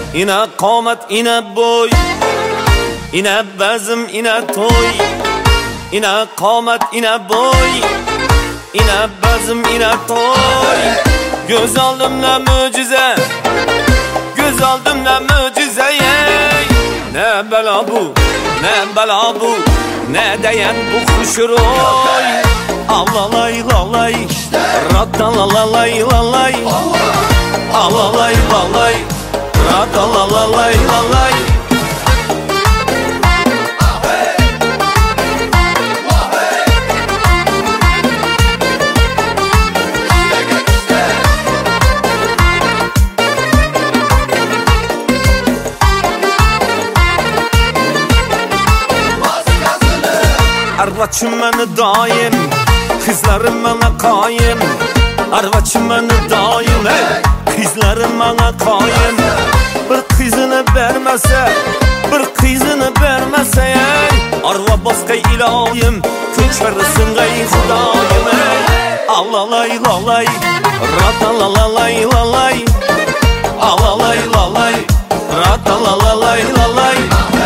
ina qomat ina bo'y, ina bazm ina to'y, ina qomat ina bo'y, ina bazm ina to'y. Göz oldimda mo'jiza, göz oldimda mo'jiza. Ne bela bu, ne bela bu, ne dayan bu xushro'y. Alalay lalay, ratalalay lalay, alalay lalay, ratalalay lalay. Arvaçım beni daim, kızlarım bana kayım. Arvaçım beni daim, kızlarım bana kayım. Bir kızını vermese, bir kızını vermese, arva başka ilahim, köçersin gay Xudayım. Alalay lalay, ratalalay lalay, alalay lalay, ratalalay lalay.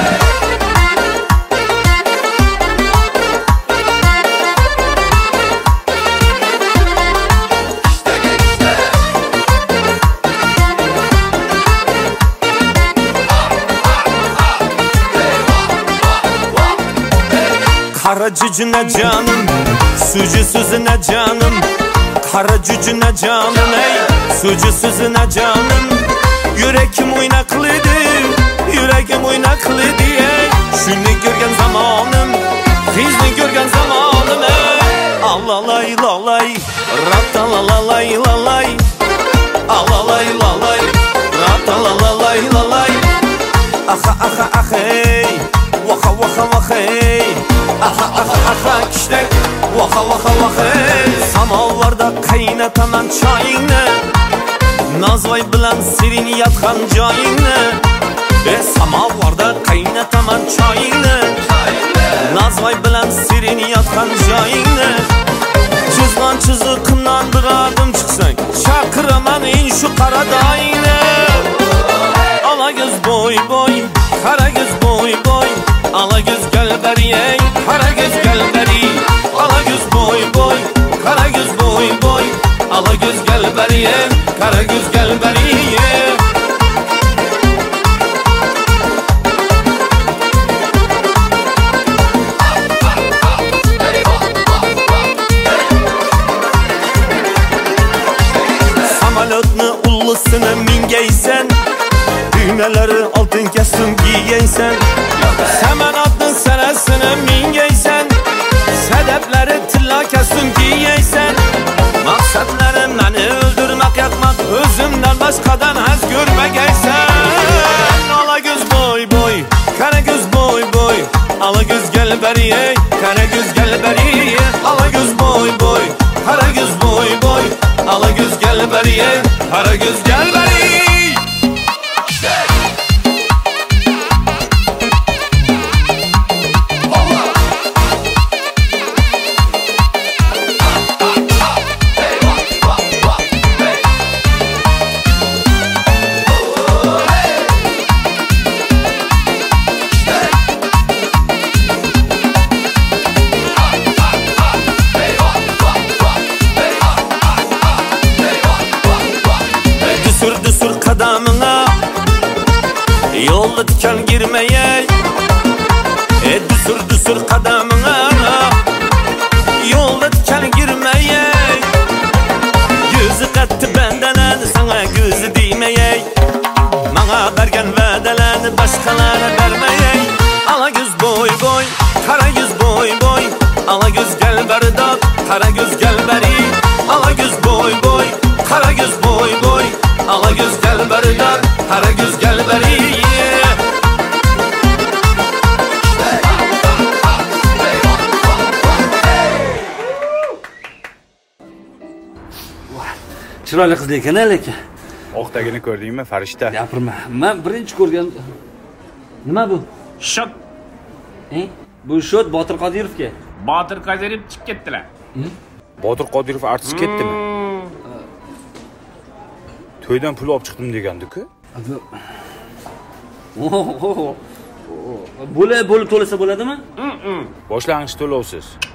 Kara cücüne canım, sucu sözüne canım. Kara cücüne canım, ey sucu sözüne canım. Yüreğim oynaklıydı, yüreğim oynaklıydı ey. Şunu görgen zamanım, kızını görgen zamanım ey. Alalay lalay, ratalalay lalay, alalay lalay, ratalalay lalay. Aha aha aha ey, vaka vaka vaka ey. Aha aha aha kişiler, vaka vaka vaka ey. Samovarda qaynataman çayını, Nazvay bilan serin yatgan joyingni. Samovarda qaynataman çayını, Nazvay bilan serin yatgan joyingni. Chizgan chiziqimdan bir adım chiqsang, chaqiraman in shu qaradayingni. Ala göz boy boy, qara göz boy boy, ala göz gel beri, qara göz gel beri. Ala göz boy boy, qara göz boy boy, ala göz gel beri, qara göz gel beri. Samolyotni ullusini mingaysan, düğmeleri altın kestim giyeysen. Samanatın senasını mingeysen, sedepleri tilla kestim giyeysen. Maksatlarım beni öldürmek yakmak, özümden başkadan haz görmegeysen. Ala göz boy boy, kara göz boy boy, ala göz gel beri, kara göz gel beri. Ala göz boy boy, kara göz boy boy, ala göz gel beri, kara göz gel beri. Düsür kadamına, yolda diken girmeye. Düsür kadamına, yolda diken girmeye. Gözü kattı benden, sana gözü değmeye. Bana bergen vedelen, başkalarına vermeye. Ala göz boy boy, kara göz boy boy, ala göz gel berdat, kara göz gel beri. Ala göz boy boy, kara göz boy boy, ala göz gel berdat, kara göz gel beri. Chiroyli qiz ekan lekin. Oqdagini ko'rdingmi, farishta? Gapirma. Men birinchi ko'rgan. Nima bu? Shot. Bu shot Botir Qodirovga. Botir Qodirov chiqib ketdilar. Botir Qodirov artist ketdimi? To'ydan pul olib chiqdim degandik-ku. bo'lib to'lasa bo'ladimi? Boshlang'ich to'lovsiz.